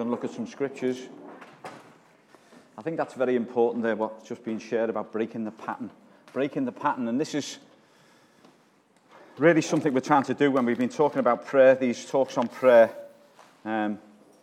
Going to look at some scriptures. I think that's very important there, what's just been shared about breaking the pattern. Breaking the pattern, and this is really something we're trying to do when we've been talking about prayer, these talks on prayer. I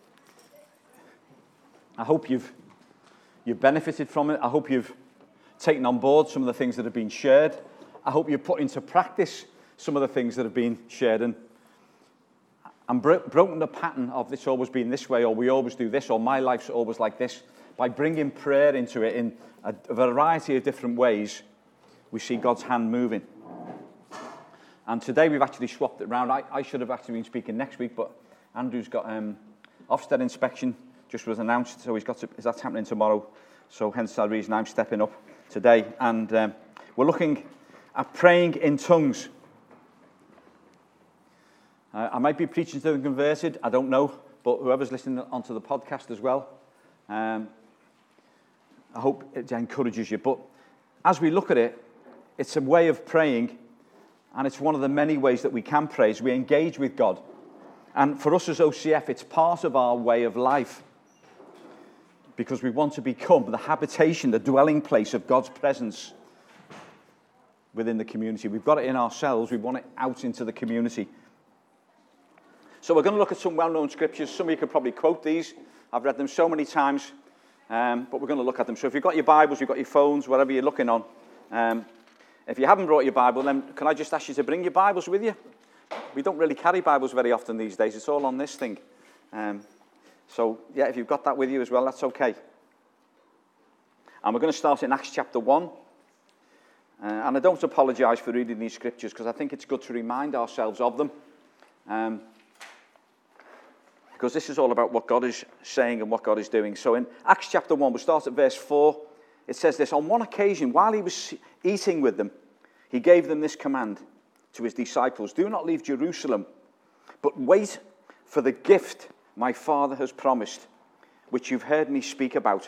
hope you've benefited from it. I hope you've taken on board some of the things that have been shared. I hope you've put into practice some of the things that have been shared and broken the pattern of it's always been this way, or we always do this, or my life's always like this. By bringing prayer into it in a variety of different ways, we see God's hand moving. And today we've actually swapped it around. I should have actually been speaking next week, but Andrew's got Ofsted inspection, just was announced, so that's happening tomorrow. So hence the reason I'm stepping up today. And we're looking at praying in tongues. I might be preaching to the converted, I don't know, but whoever's listening onto the podcast as well, I hope it encourages you. But as we look at it, it's a way of praying, and it's one of the many ways that we can pray as we engage with God. And for us as OCF, it's part of our way of life, because we want to become the habitation, the dwelling place of God's presence within the community. We've got it in ourselves, we want it out into the community. So we're going to look at some well-known scriptures. Some of you could probably quote these. I've read them so many times, but we're going to look at them. So if you've got your Bibles, you've got your phones, whatever you're looking on. If you haven't brought your Bible, then can I just ask you to bring your Bibles with you? We don't really carry Bibles very often these days. It's all on this thing. So, yeah, if you've got that with you as well, that's okay. And we're going to start in Acts chapter 1. And I don't apologise for reading these scriptures, because I think it's good to remind ourselves of them. Because this is all about what God is saying and what God is doing. So in Acts chapter 1, we'll start at verse 4. It says this: on one occasion, while he was eating with them, he gave them this command to his disciples: do not leave Jerusalem, but wait for the gift my Father has promised, which you've heard me speak about.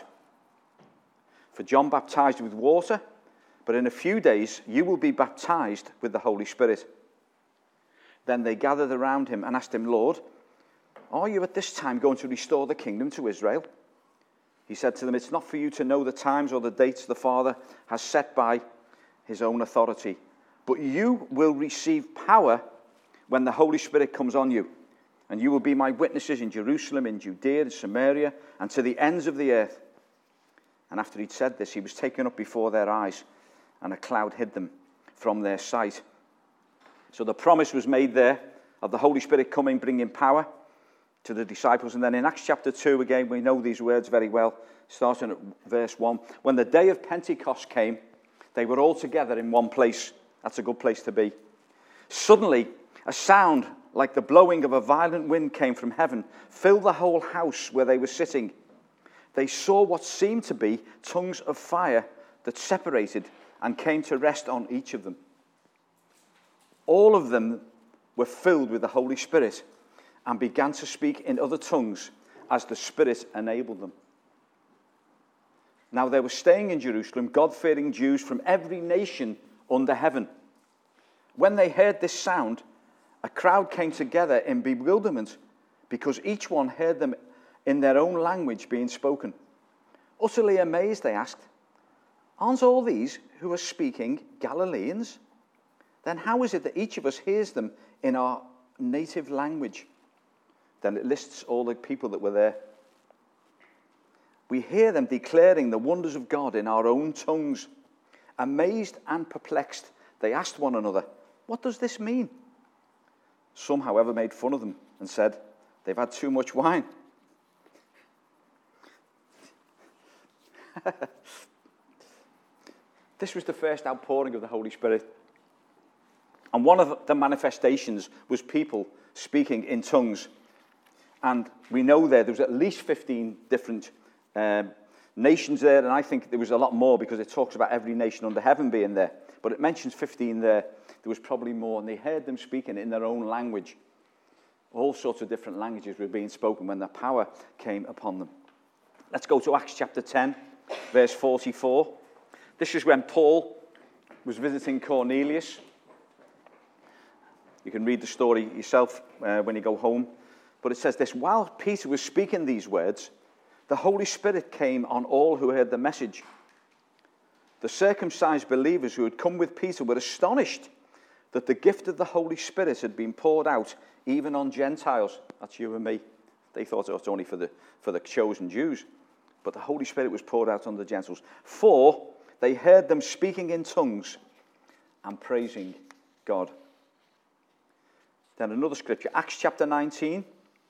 For John baptized with water, but in a few days you will be baptized with the Holy Spirit. Then they gathered around him and asked him, Lord, are you at this time going to restore the kingdom to Israel? He said to them, it's not for you to know the times or the dates the Father has set by his own authority, but you will receive power when the Holy Spirit comes on you, and you will be my witnesses in Jerusalem, in Judea, in Samaria, and to the ends of the earth. And after he'd said this, he was taken up before their eyes, and a cloud hid them from their sight. So the promise was made there of the Holy Spirit coming, bringing power to the disciples. And then in Acts chapter 2, again, we know these words very well, starting at verse 1. When the day of Pentecost came, they were all together in one place. That's a good place to be. Suddenly, a sound like the blowing of a violent wind came from heaven, filled the whole house where they were sitting. They saw what seemed to be tongues of fire that separated and came to rest on each of them. All of them were filled with the Holy Spirit and began to speak in other tongues as the Spirit enabled them. Now they were staying in Jerusalem, God-fearing Jews from every nation under heaven. When they heard this sound, a crowd came together in bewilderment, because each one heard them in their own language being spoken. Utterly amazed, they asked, aren't all these who are speaking Galileans? Then how is it that each of us hears them in our native language? Then it lists all the people that were there. We hear them declaring the wonders of God in our own tongues. Amazed and perplexed, they asked one another, what does this mean? Some, however, made fun of them and said, they've had too much wine. This was the first outpouring of the Holy Spirit. And one of the manifestations was people speaking in tongues. And we know there was at least 15 different nations there, and I think there was a lot more, because it talks about every nation under heaven being there. But it mentions 15 there. There was probably more, and they heard them speaking in their own language. All sorts of different languages were being spoken when the power came upon them. Let's go to Acts chapter 10, verse 44. This is when Paul was visiting Cornelius. You can read the story yourself when you go home. But it says this, while Peter was speaking these words, the Holy Spirit came on all who heard the message. The circumcised believers who had come with Peter were astonished that the gift of the Holy Spirit had been poured out even on Gentiles. That's you and me. They thought it was only for the chosen Jews. But the Holy Spirit was poured out on the Gentiles. For they heard them speaking in tongues and praising God. Then another scripture, Acts chapter 19.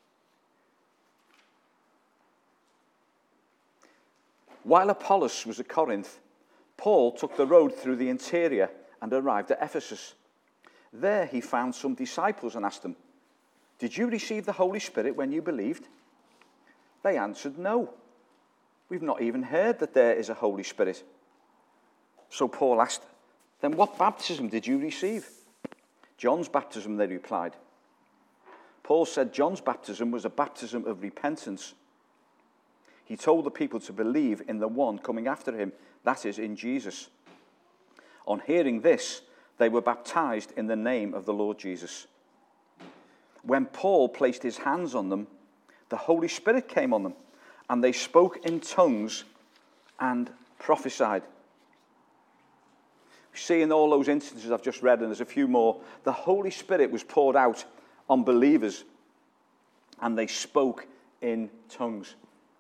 While Apollos was at Corinth, Paul took the road through the interior and arrived at Ephesus. There he found some disciples and asked them, "Did you receive the Holy Spirit when you believed?" They answered, "No. We've not even heard that there is a Holy Spirit." So Paul asked, "Then what baptism did you receive?" "John's baptism," they replied. Paul said John's baptism was a baptism of repentance. He told the people to believe in the one coming after him, that is, in Jesus. On hearing this, they were baptized in the name of the Lord Jesus. When Paul placed his hands on them, the Holy Spirit came on them, and they spoke in tongues and prophesied. We see in all those instances I've just read, and there's a few more, the Holy Spirit was poured out on believers, and they spoke in tongues.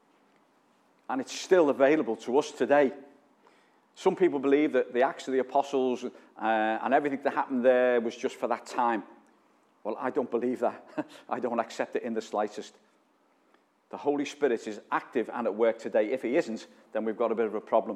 And it's still available to us today. Some people believe that the Acts of the Apostles and everything that happened there was just for that time. Well, I don't believe that. I don't accept it in the slightest. The Holy Spirit is active and at work today. If he isn't, then we've got a bit of a problem.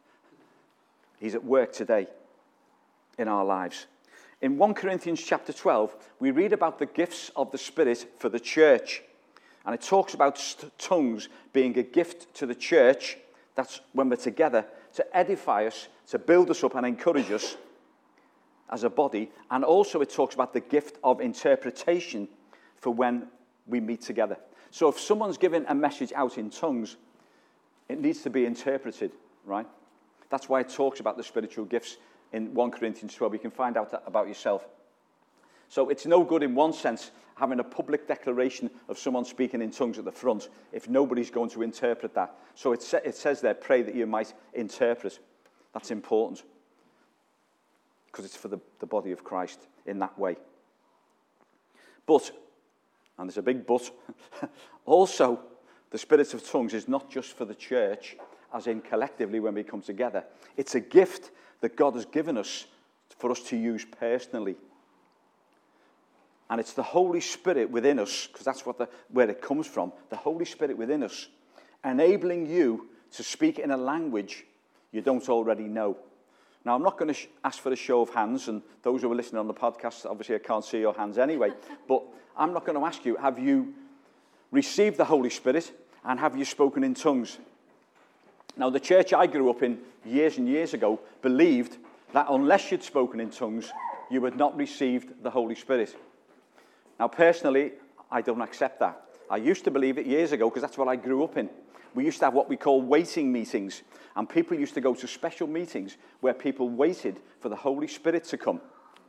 He's at work today in our lives. In 1 Corinthians chapter 12, we read about the gifts of the Spirit for the church. And it talks about tongues being a gift to the church. That's when we're together, to edify us, to build us up and encourage us as a body. And also it talks about the gift of interpretation for when we meet together. So if someone's giving a message out in tongues, it needs to be interpreted, right? That's why it talks about the spiritual gifts in 1 Corinthians 12. You can find out that about yourself. So it's no good in one sense having a public declaration of someone speaking in tongues at the front if nobody's going to interpret that. So it says there, pray that you might interpret. That's important because it's for the body of Christ in that way. But, and there's a big but, also the Spirit of tongues is not just for the church, as in collectively when we come together. It's a gift that God has given us for us to use personally. And it's the Holy Spirit within us, because that's where it comes from, the Holy Spirit within us, enabling you to speak in a language you don't already know. Now, I'm not going to ask for a show of hands, and those who are listening on the podcast, obviously I can't see your hands anyway, but I'm not going to ask you, have you received the Holy Spirit, and have you spoken in tongues? Now, the church I grew up in years and years ago believed that unless you'd spoken in tongues, you had not received the Holy Spirit. Now, personally, I don't accept that. I used to believe it years ago because that's what I grew up in. We used to have what we call waiting meetings, and people used to go to special meetings where people waited for the Holy Spirit to come.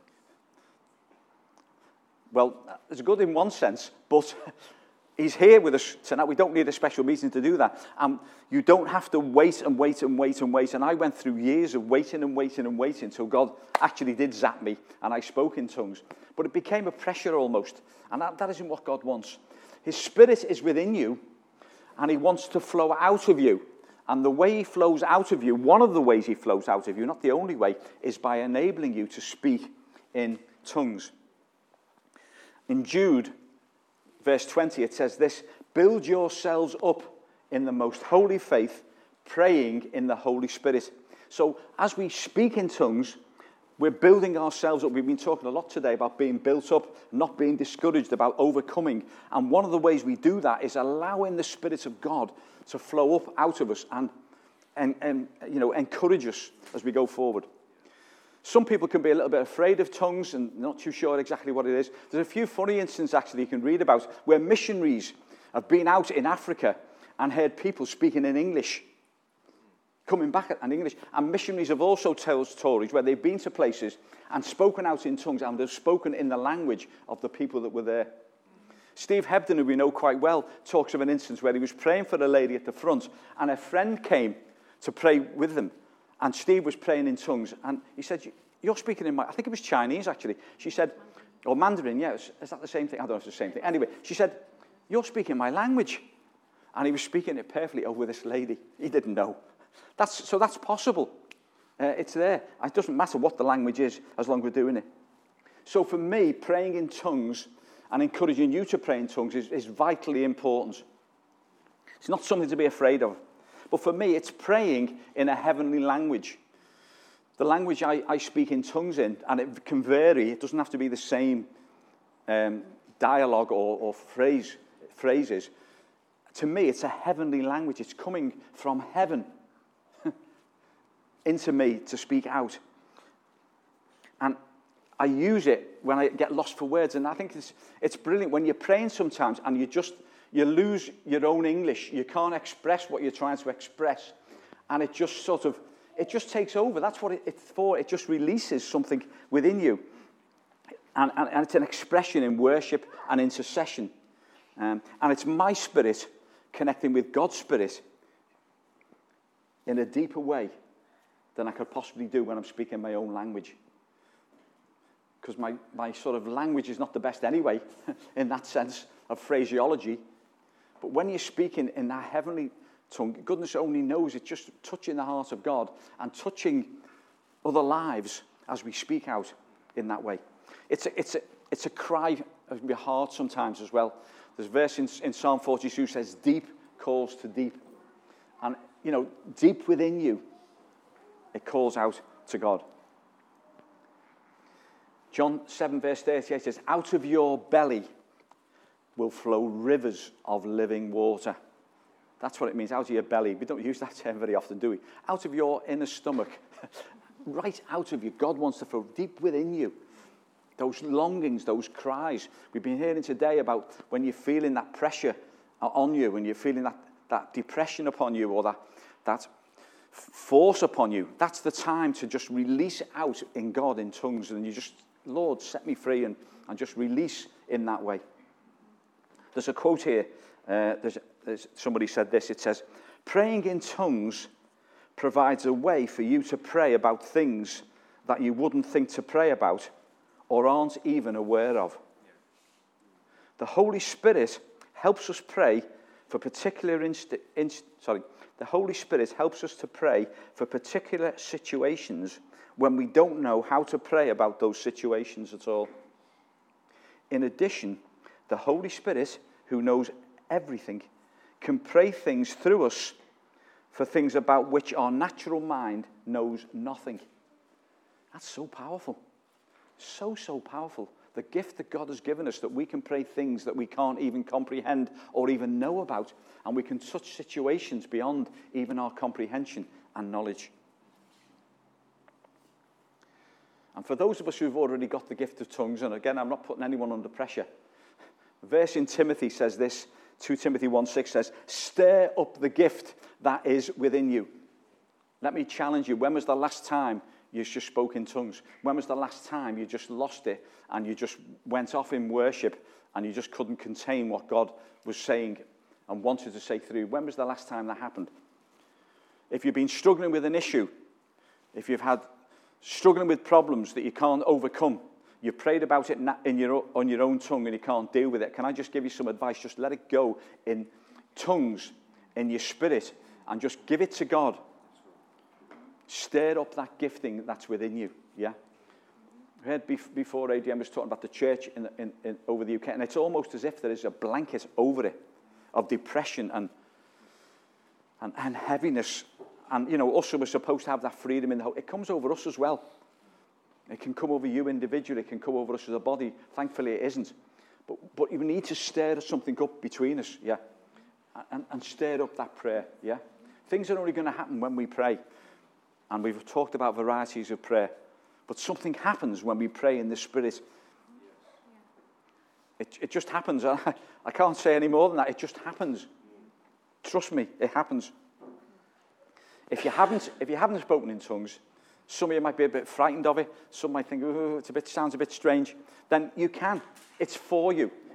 Well, it's good in one sense, but he's here with us tonight. We don't need a special meeting to do that. You don't have to wait and wait and wait and wait. And I went through years of waiting and waiting and waiting until God actually did zap me and I spoke in tongues. But it became a pressure almost. And that isn't what God wants. His Spirit is within you and he wants to flow out of you. And the way he flows out of you, one of the ways he flows out of you, not the only way, is by enabling you to speak in tongues. In Jude, verse 20, it says this, build yourselves up in the most holy faith, praying in the Holy Spirit. So as we speak in tongues, we're building ourselves up. We've been talking a lot today about being built up, not being discouraged, about overcoming. And one of the ways we do that is allowing the Spirit of God to flow up out of us and encourage us as we go forward. Some people can be a little bit afraid of tongues and not too sure exactly what it is. There's a few funny instances, actually, you can read about where missionaries have been out in Africa and heard people speaking in English, coming back in English. And missionaries have also told stories where they've been to places and spoken out in tongues and they've spoken in the language of the people that were there. Steve Hebden, who we know quite well, talks of an instance where he was praying for a lady at the front, and a friend came to pray with them, and Steve was praying in tongues, and he said, "You're speaking in my..." I think it was Chinese, actually. She said, or Mandarin, yeah, is that the same thing? I don't know if it's the same thing. Anyway, she said, "You're speaking my language." And he was speaking it perfectly over this lady. He didn't know. So that's possible. It's there. It doesn't matter what the language is, as long as we're doing it. So for me, praying in tongues and encouraging you to pray in tongues is vitally important. It's not something to be afraid of. But for me, it's praying in a heavenly language. The language I speak in tongues in, and it can vary. It doesn't have to be the same dialogue or phrases. To me, it's a heavenly language. It's coming from heaven into me to speak out. And I use it when I get lost for words. And I think it's brilliant when you're praying sometimes and you lose your own English. You can't express what you're trying to express. And it just takes over. That's what it's for. It just releases something within you. And it's an expression in worship and intercession. And it's my spirit connecting with God's spirit in a deeper way than I could possibly do when I'm speaking my own language. Because my sort of language is not the best anyway, in that sense of phraseology. But when you're speaking in that heavenly tongue, goodness only knows it's just touching the heart of God and touching other lives as we speak out in that way. It's a cry of your heart sometimes as well. There's a verse in Psalm 42 says, "Deep calls to deep." And, deep within you, it calls out to God. John 7, verse 38 says, "Out of your belly will flow rivers of living water." That's what it means, out of your belly. We don't use that term very often, do we? Out of your inner stomach. Right out of you. God wants to flow deep within you. Those longings, those cries. We've been hearing today about when you're feeling that pressure on you, when you're feeling that depression upon you, or that force upon you. That's the time to just release out in God in tongues. And you just, "Lord, set me free," and just release in that way. There's a quote here. There's somebody said this. It says, "Praying in tongues provides a way for you to pray about things that you wouldn't think to pray about or aren't even aware of." The Holy Spirit helps us pray for particular the Holy Spirit helps us to pray for particular situations when we don't know how to pray about those situations at all. In addition, the Holy Spirit, who knows everything, can pray things through us for things about which our natural mind knows nothing. That's so powerful. So powerful. The gift that God has given us, that we can pray things that we can't even comprehend or even know about, and we can touch situations beyond even our comprehension and knowledge. And for those of us who've already got the gift of tongues, and again, I'm not putting anyone under pressure, a verse in Timothy says this, 2 Timothy 1:6 says, "Stir up the gift that is within you." Let me challenge you. When was the last time you just spoke in tongues? When was the last time you just lost it and you just went off in worship and you just couldn't contain what God was saying and wanted to say through? When was the last time that happened? If you've been struggling with an issue, if you've had struggling with problems that you can't overcome, you prayed about it on your own tongue and you can't deal with it, can I just give you some advice? Just let it go in tongues, in your spirit, and just give it to God. Stir up that gifting that's within you, yeah? I heard before ADM was talking about the church in over the UK, and it's almost as if there is a blanket over it of depression and heaviness. And, us who are supposed to have that freedom in the hope, it comes over us as well. It can come over you individually, it can come over us as a body. Thankfully, it isn't. But you need to stir something up between us, yeah? And stir up that prayer, yeah? Things are only going to happen when we pray. And we've talked about varieties of prayer. But something happens when we pray in the Spirit. It just happens. I can't say any more than that. It just happens. Trust me, it happens. If you haven't spoken in tongues, some of you might be a bit frightened of it. Some might think, "Oh, sounds a bit strange." Then you can. It's for you.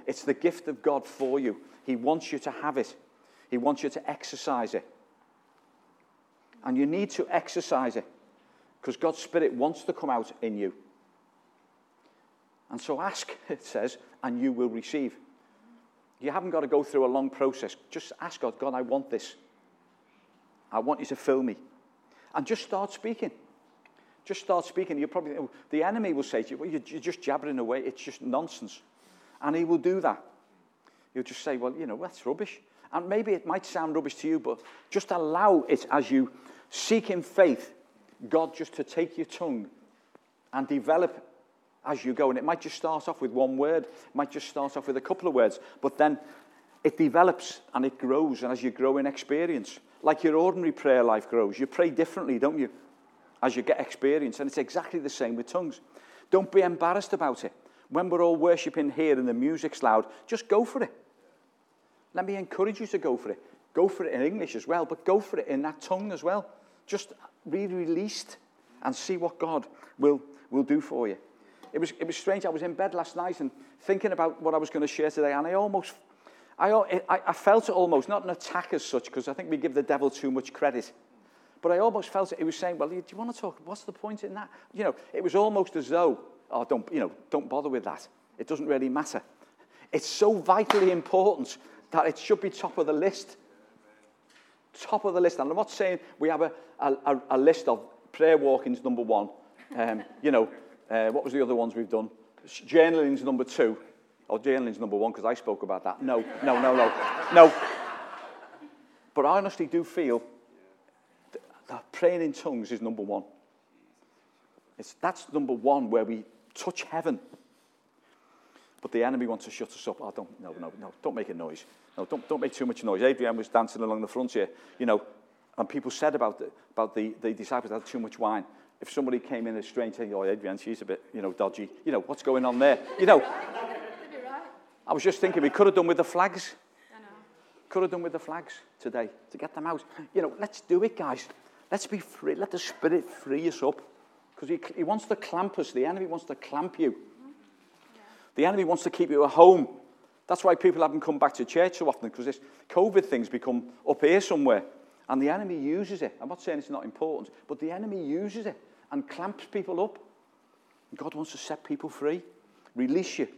It's the gift of God for you. He wants you to have it. He wants you to exercise it. And you need to exercise it because God's Spirit wants to come out in you. And so ask, it says, and you will receive. You haven't got to go through a long process. Just ask God, God, I want this. I want you to fill me. And just start speaking. Just start speaking. You probably, the enemy will say to you, well, you're just jabbering away. It's just nonsense. And he will do that. He'll just say, well, that's rubbish. And maybe it might sound rubbish to you, but just allow it as you seek in faith, God just to take your tongue and develop as you go. And it might just start off with one word. It might just start off with a couple of words. But then it develops and it grows. And as you grow in experience, like your ordinary prayer life grows, you pray differently, don't you? As you get experience. And it's exactly the same with tongues. Don't be embarrassed about it. When we're all worshipping here and the music's loud, just go for it. Let me encourage you to go for it. Go for it in English as well, but go for it in that tongue as well. Just be released and see what God will do for you. It was strange. I was in bed last night and thinking about what I was going to share today, and I felt it almost, not an attack as such, because I think we give the devil too much credit. But I almost felt it. He was saying, well, do you want to talk? What's the point in that? It was almost as though, don't bother with that. It doesn't really matter. It's so vitally important that it should be top of the list. Top of the list. And I'm not saying we have a list of prayer walkings, number 1. What was the other ones we've done? Journaling's number 2. Or journaling's number 1, because I spoke about that. No. But I honestly do feel that praying in tongues is number 1. That's number 1 where we touch heaven. But the enemy wants to shut us up. Oh, don't make a noise. No, don't make too much noise. Adrienne was dancing along the front here, and people said about the disciples had too much wine. If somebody came in as strange, saying, oh, Adrienne, she's a bit, dodgy. What's going on there? I was just thinking we could have done with the flags. I know. Could have done with the flags today to get them out. Let's do it, guys. Let's be free. Let the Spirit free us up. Because he wants to clamp us. The enemy wants to clamp you. The enemy wants to keep you at home. That's why people haven't come back to church so often, because this COVID thing's become up here somewhere. And the enemy uses it. I'm not saying it's not important, but the enemy uses it and clamps people up. And God wants to set people free, release you.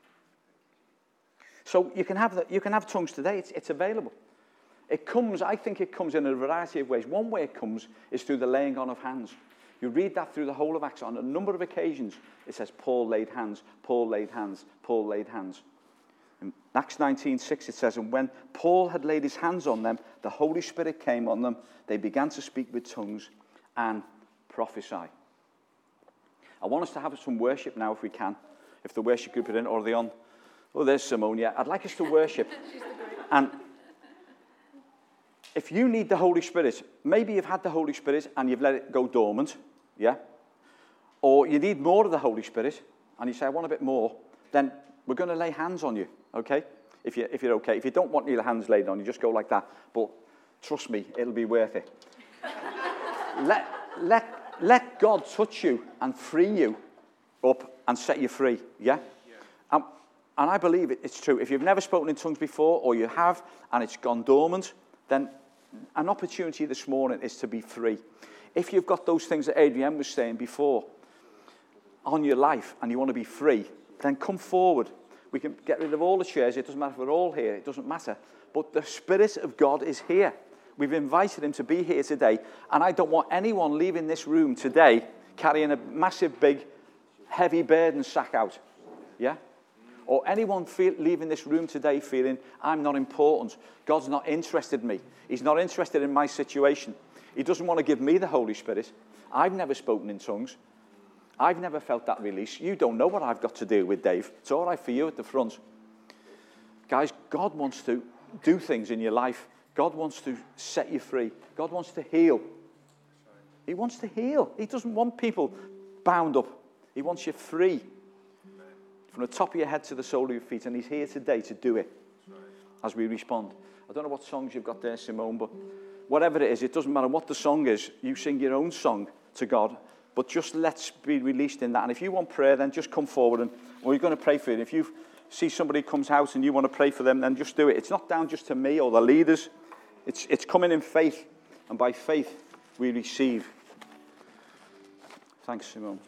So you can have tongues today. It's available. I think it comes in a variety of ways. One way it comes is through the laying on of hands. You read that through the whole of Acts. On a number of occasions, it says, Paul laid hands, Paul laid hands, Paul laid hands. In Acts 19:6, it says, and when Paul had laid his hands on them, the Holy Spirit came on them. They began to speak with tongues and prophesy. I want us to have some worship now, if we can. If the worship group are in, or are they on? Oh, there's Simone, yeah. I'd like us to worship. And if you need the Holy Spirit, maybe you've had the Holy Spirit and you've let it go dormant, yeah? Or you need more of the Holy Spirit, and you say, I want a bit more, then we're going to lay hands on you, okay? If you're okay. If you don't want your hands laid on you, just go like that. But trust me, it'll be worth it. Let God touch you and free you up and set you free, yeah? And I believe it's true. If you've never spoken in tongues before, or you have, and it's gone dormant, then an opportunity this morning is to be free. If you've got those things that Adrienne was saying before on your life and you want to be free, then come forward. We can get rid of all the chairs. It doesn't matter if we're all here. It doesn't matter. But the Spirit of God is here. We've invited him to be here today. And I don't want anyone leaving this room today carrying a massive, big, heavy burden sack out. Yeah? Or anyone leaving this room today feeling, I'm not important. God's not interested in me. He's not interested in my situation. He doesn't want to give me the Holy Spirit. I've never spoken in tongues. I've never felt that release. You don't know what I've got to do with Dave. It's all right for you at the front. Guys, God wants to do things in your life. God wants to set you free. God wants to heal. He wants to heal. He doesn't want people bound up. He wants you free. From the top of your head to the sole of your feet. And he's here today to do it as we respond. I don't know what songs you've got there, Simone, but whatever it is, it doesn't matter what the song is. You sing your own song to God, but just let's be released in that. And if you want prayer, then just come forward and we're going to pray for you. And if you've see somebody comes out and you want to pray for them, then just do it. It's not down just to me or the leaders. It's coming in faith, and by faith we receive. Thanks, Simone.